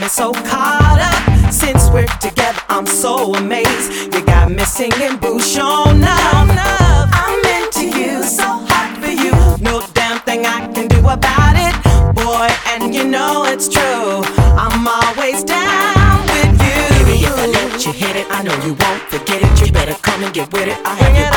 me so caught up. Since we're together, I'm so amazed. You got me singing Bouchon now. I'm into you, so hot for you. No damn thing I can do about it, boy, and you know it's true. I'm always down with you. Baby, if I let you hit it, I know you won't forget it. You better come and get with it. I have you